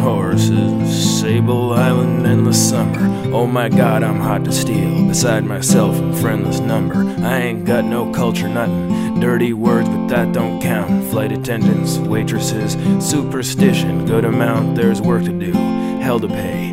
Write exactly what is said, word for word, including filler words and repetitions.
horses, Sable Island, endless summer. Oh my god, I'm hot to steal, beside myself in friendless number. I ain't got no culture, nothing. Dirty words, but that don't count. Flight attendants, waitresses, superstition, good amount, there's work to do, hell to pay.